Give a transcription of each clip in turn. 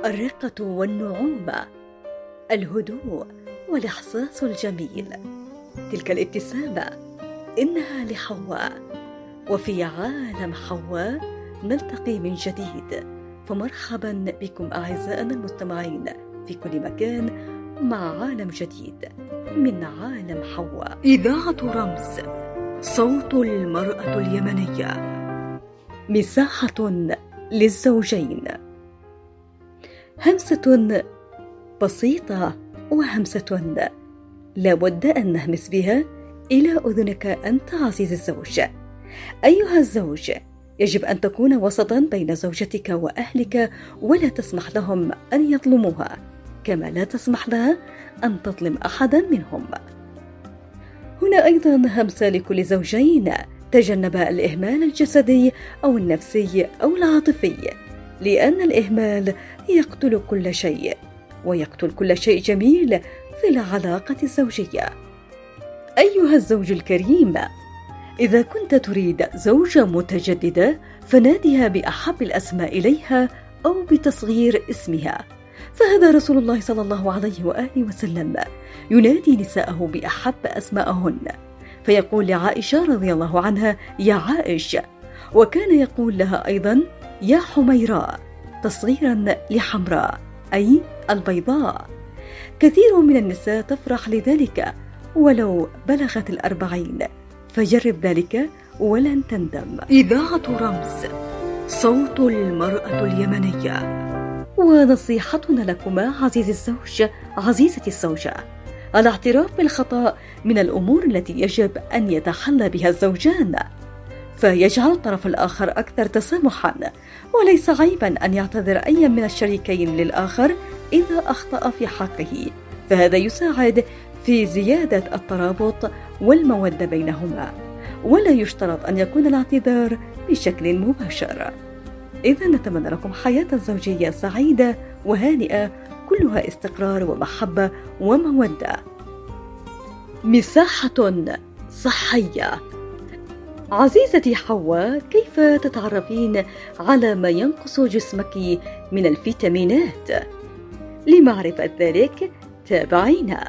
الرقة والنعومة، الهدوء والإحساس الجميل، تلك الابتسامة إنها لحواء. وفي عالم حواء نلتقي من جديد، فمرحبا بكم أعزائنا المستمعين في كل مكان مع عالم جديد من عالم حواء. إذاعة رمز، صوت المرأة اليمنية، مساحة للزوجين. همسة بسيطة وهمسة لابد أن نهمس بها إلى أذنك أنت عزيزي الزوج. أيها الزوج، يجب أن تكون وسطا بين زوجتك وأهلك، ولا تسمح لهم أن يظلموها، كما لا تسمح لها أن تظلم أحدا منهم. هنا أيضا همسة لكل زوجين تجنبا الإهمال الجسدي أو النفسي أو العاطفي، لأن الإهمال يقتل كل شيء، ويقتل كل شيء جميل في العلاقة الزوجية. أيها الزوج الكريم، إذا كنت تريد زوجة متجددة فناديها بأحب الأسماء إليها أو بتصغير اسمها، فهذا رسول الله صلى الله عليه وآله وسلم ينادي نساءه بأحب أسماءهن، فيقول لعائشة رضي الله عنها: يا عائشة، وكان يقول لها أيضا: يا حميراء، تصغيرا لحمراء أي البيضاء. كثير من النساء تفرح لذلك ولو بلغت 40، فجرب ذلك ولن تندم. إذاعة رمز، صوت المرأة اليمنية. ونصيحتنا لكما عزيزي الزوج عزيزتي الزوجة، الاعتراف بالخطأ من الأمور التي يجب أن يتحلى بها الزوجان، فيجعل الطرف الآخر أكثر تسامحا، وليس عيبا أن يعتذر أي من الشريكين للآخر إذا أخطأ في حقه، فهذا يساعد في زيادة الترابط والمودة بينهما، ولا يشترط أن يكون الاعتذار بشكل مباشر. إذا نتمنى لكم حياة زوجية سعيدة وهانئة كلها استقرار ومحبة ومودة. مساحة صحية. عزيزتي حواء، كيف تتعرفين على ما ينقص جسمك من الفيتامينات؟ لمعرفة ذلك تابعينا.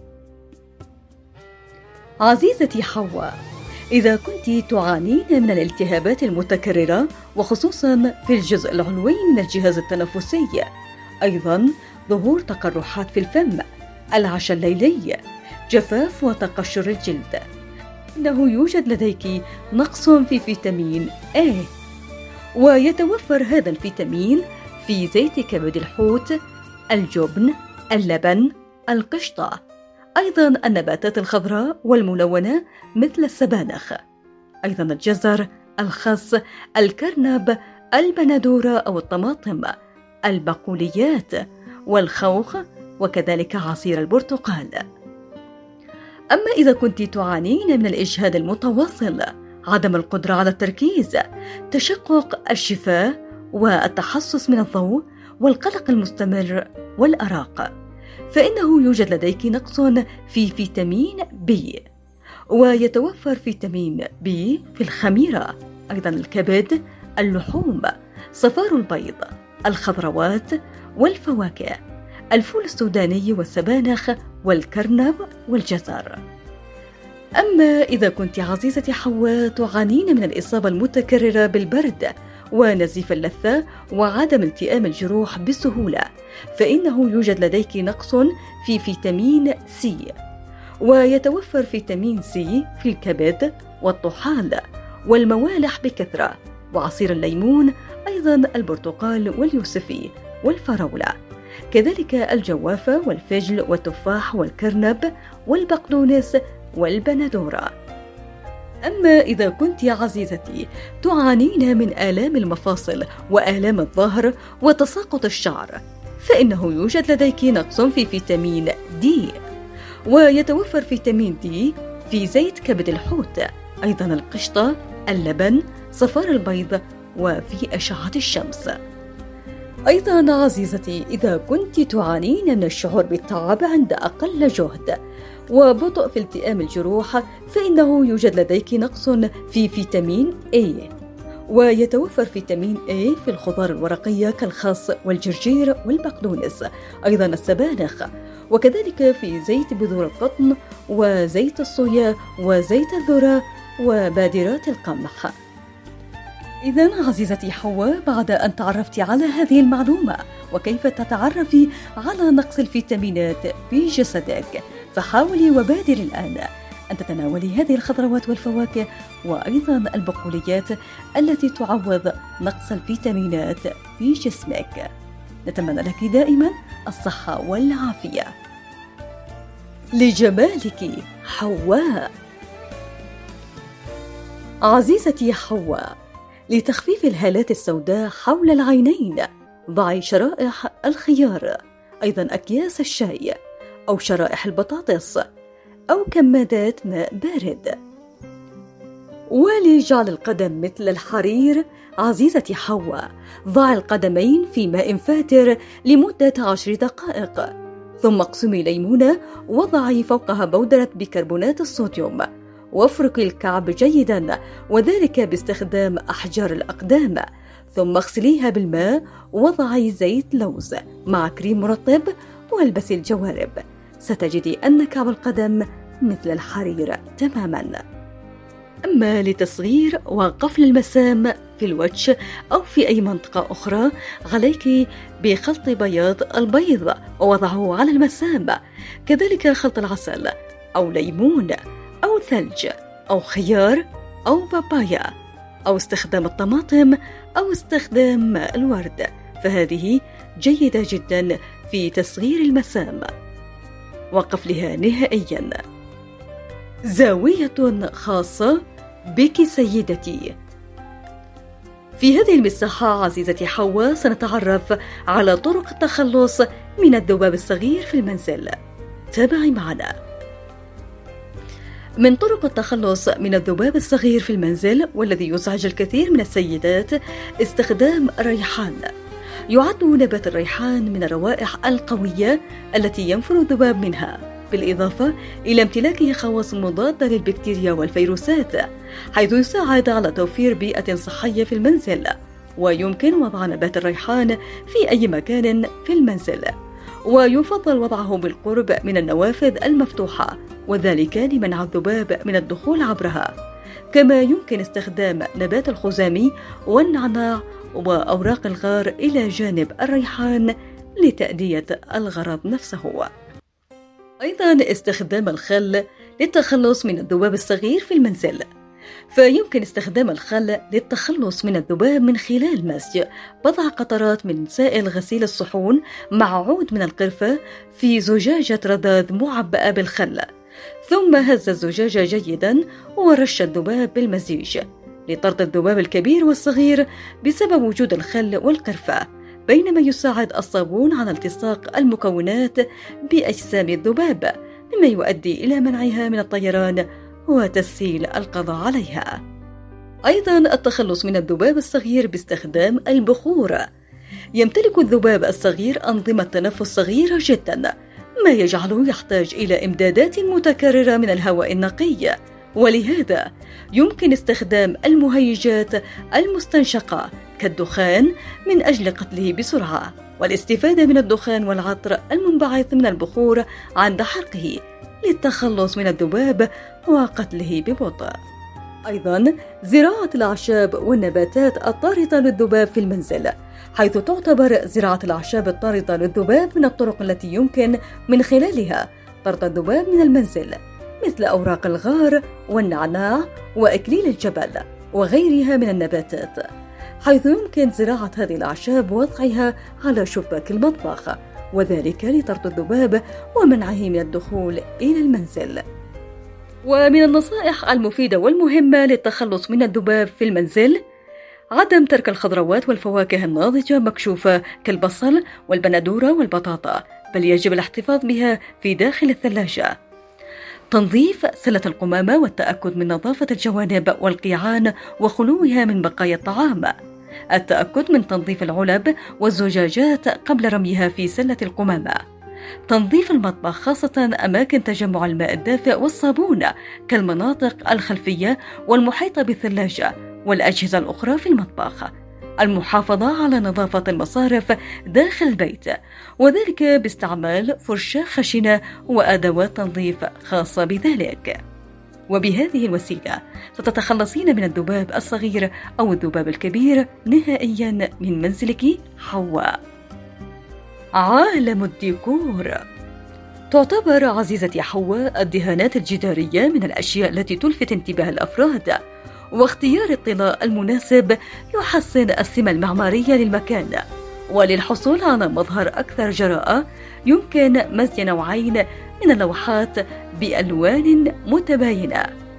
عزيزتي حواء، إذا كنت تعانين من الالتهابات المتكررة وخصوصا في الجزء العلوي من الجهاز التنفسي، أيضا ظهور تقرحات في الفم، العشاء الليلي، جفاف وتقشر الجلد، إنه يوجد لديك نقص في فيتامين A، ويتوفر هذا الفيتامين في زيت كبد الحوت، الجبن، اللبن، القشطة، أيضا النباتات الخضراء والملونة مثل السبانخ، أيضا الجزر، الخس، الكرنب، البندورة أو الطماطم، البقوليات والخوخ، وكذلك عصير البرتقال. أما إذا كنت تعانين من الإجهاد المتواصل، عدم القدرة على التركيز، تشقق الشفاه والتحسس من الضوء والقلق المستمر والأراق، فإنه يوجد لديك نقص في فيتامين B، ويتوفر فيتامين B في الخميرة، أيضا الكبد، اللحوم، صفار البيض، الخضروات والفواكه، الفول السوداني والسبانخ والكرنب والجزر. أما إذا كنت عزيزتي حواء تعانين من الإصابة المتكررة بالبرد ونزيف اللثة وعدم التئام الجروح بسهولة، فإنه يوجد لديك نقص في فيتامين C، ويتوفر فيتامين C في الكبد والطحال والموالح بكثرة، وعصير الليمون، أيضا البرتقال واليوسفي والفراولة، كذلك الجوافة والفجل والتفاح والكرنب والبقدونس والبندورة. أما إذا كنت يا عزيزتي تعانين من آلام المفاصل وآلام الظهر وتساقط الشعر، فإنه يوجد لديك نقص في فيتامين D، ويتوفر فيتامين D في زيت كبد الحوت، أيضا القشطة، اللبن، صفار البيض، وفي أشعة الشمس. أيضا عزيزتي، إذا كنت تعانين من الشعور بالتعب عند أقل جهد وبطء في التئام الجروح، فإنه يوجد لديك نقص في فيتامين A، ويتوفر فيتامين A في الخضار الورقية كالخس والجرجير والبقدونس، أيضا السبانخ، وكذلك في زيت بذور القطن وزيت الصويا وزيت الذرة وبادرات القمح. إذن عزيزتي حواء، بعد أن تعرفتي على هذه المعلومة وكيف تتعرفي على نقص الفيتامينات في جسدك، فحاولي وبادري الآن أن تتناولي هذه الخضروات والفواكه وأيضا البقوليات التي تعوض نقص الفيتامينات في جسمك. نتمنى لك دائما الصحة والعافية. لجمالك حواء. عزيزتي حواء، لتخفيف الهالات السوداء حول العينين ضعي شرائح الخيار، أيضا أكياس الشاي أو شرائح البطاطس أو كمادات ماء بارد. ولجعل القدم مثل الحرير عزيزتي حواء، ضعي القدمين في ماء فاتر لمدة 10 دقائق، ثم اقسمي ليمونة وضعي فوقها بودرة بيكربونات الصوديوم، وافركي الكعب جيدا وذلك باستخدام أحجار الأقدام، ثم اغسليها بالماء وضعي زيت لوز مع كريم مرطب والبسي الجوارب، ستجدي أن كعب القدم مثل الحرير تماما. أما لتصغير وقفل المسام في الوجه أو في أي منطقة أخرى، عليك بخلط بياض البيض ووضعه على المسام، كذلك خلط العسل أو ليمون أو ثلج أو خيار أو بابايا أو استخدام الطماطم أو استخدام ماء الورد، فهذه جيدة جدا في تصغير المسام وقفلها نهائيا. زاوية خاصة بك سيدتي. في هذه المساحة عزيزتي حواء سنتعرف على طرق التخلص من الذباب الصغير في المنزل. تابعي معنا. من طرق التخلص من الذباب الصغير في المنزل والذي يزعج الكثير من السيدات استخدام الريحان. يعد نبات الريحان من الروائح القوية التي ينفر الذباب منها، بالإضافة إلى امتلاكه خواص مضادة للبكتيريا والفيروسات، حيث يساعد على توفير بيئة صحية في المنزل، ويمكن وضع نبات الريحان في أي مكان في المنزل، ويفضل وضعه بالقرب من النوافذ المفتوحة، وذلك لمنع الذباب من الدخول عبرها. كما يمكن استخدام نبات الخزامي والنعناع وأوراق الغار إلى جانب الريحان لتأدية الغرض نفسه. أيضا استخدام الخل للتخلص من الذباب الصغير في المنزل، فيمكن استخدام الخل للتخلص من الذباب من خلال مزج بضع قطرات من سائل غسيل الصحون مع عود من القرفة في زجاجة رذاذ معبأة بالخل، ثم هز الزجاجة جيدا ورش الذباب بالمزيج لطرد الذباب الكبير والصغير بسبب وجود الخل والقرفة، بينما يساعد الصابون على التصاق المكونات بأجسام الذباب، مما يؤدي إلى منعها من الطيران وتسهيل القضاء عليها. أيضا التخلص من الذباب الصغير باستخدام البخور. يمتلك الذباب الصغير أنظمة تنفس صغيرة جدا، ما يجعله يحتاج إلى إمدادات متكررة من الهواء النقي، ولهذا يمكن استخدام المهيجات المستنشقة كالدخان من أجل قتله بسرعة، والاستفادة من الدخان والعطر المنبعث من البخور عند حرقه للتخلص من الذباب وقتله ببطء. أيضا زراعة الأعشاب والنباتات الطاردة للذباب في المنزل، حيث تعتبر زراعة الأعشاب الطاردة للذباب من الطرق التي يمكن من خلالها طرد الذباب من المنزل، مثل أوراق الغار والنعناع وإكليل الجبل وغيرها من النباتات، حيث يمكن زراعة هذه الأعشاب ووضعها على شباك المطبخ، وذلك لطرد الذباب ومنعه من الدخول إلى المنزل. ومن النصائح المفيدة والمهمة للتخلص من الذباب في المنزل عدم ترك الخضروات والفواكه الناضجة مكشوفة كالبصل والبندورة والبطاطا، بل يجب الاحتفاظ بها في داخل الثلاجة. تنظيف سلة القمامة والتأكد من نظافة الجوانب والقيعان وخلوها من بقايا الطعام. التأكد من تنظيف العلب والزجاجات قبل رميها في سلة القمامة. تنظيف المطبخ خاصة أماكن تجمع الماء الدافئ والصابون كالمناطق الخلفية والمحيطة بالثلاجة، والأجهزة الأخرى في المطبخ، المحافظة على نظافة المصارف داخل البيت، وذلك باستعمال فرشاة خشنة وأدوات تنظيف خاصة بذلك. وبهذه الوسيلة ستتخلصين من الذباب الصغير أو الذباب الكبير نهائيا من منزلك حواء. عالم الديكور. تعتبر عزيزتي حواء الدهانات الجدارية من الأشياء التي تلفت انتباه الأفراد، واختيار الطلاء المناسب يحسن السمة المعمارية للمكان. وللحصول على مظهر أكثر جراءة يمكن مزج نوعين من اللوحات بألوان متباينة.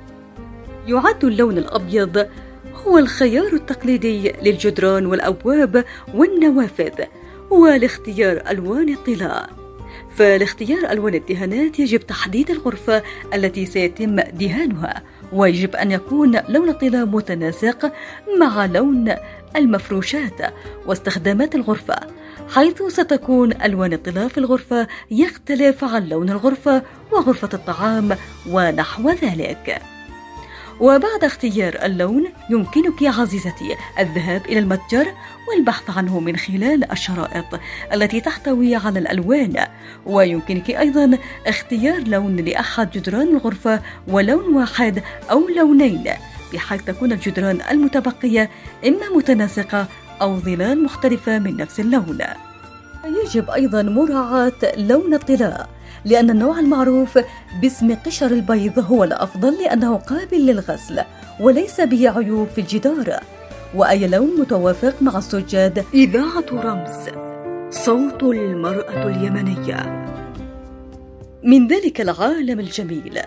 يعد اللون الأبيض هو الخيار التقليدي للجدران والأبواب والنوافذ، ولاختيار ألوان الطلاء. فلاختيار ألوان الدهانات يجب تحديد الغرفة التي سيتم دهانها، ويجب أن يكون لون الطلاء متناسق مع لون المفروشات واستخدامات الغرفة، حيث ستكون ألوان الطلاء في الغرفة يختلف عن لون الغرفة وغرفة الطعام ونحو ذلك. وبعد اختيار اللون يمكنك يا عزيزتي الذهاب إلى المتجر والبحث عنه من خلال الشرائط التي تحتوي على الألوان، ويمكنك أيضا اختيار لون لأحد جدران الغرفة ولون واحد أو لونين، بحيث تكون الجدران المتبقية إما متناسقة أو ظلال مختلفة من نفس اللون. يجب أيضا مراعاة لون الطلاء، لأن النوع المعروف باسم قشر البيض هو الأفضل لأنه قابل للغسل وليس به عيوب في الجدار. وأي لون متوافق مع السجاد. إذاعة رمز، صوت المرأة اليمنية. من ذلك العالم الجميل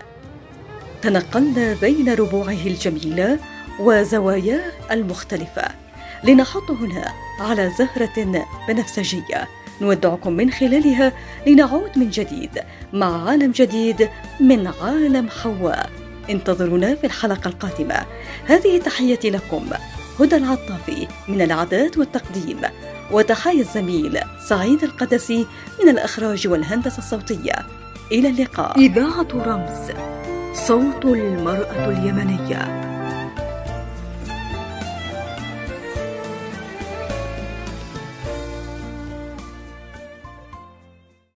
تنقلنا بين ربوعه الجميلة وزواياه المختلفة لنحط هنا على زهرة بنفسجية نودعكم من خلالها لنعود من جديد مع عالم جديد من عالم حواء. انتظرونا في الحلقة القادمة. هذه تحياتي لكم، هدى العطافي من الإعداد والتقديم، وتحية الزميل سعيد القدسي من الإخراج والهندسة الصوتية. إلى اللقاء. إذاعة رمز، صوت المرأة اليمنية.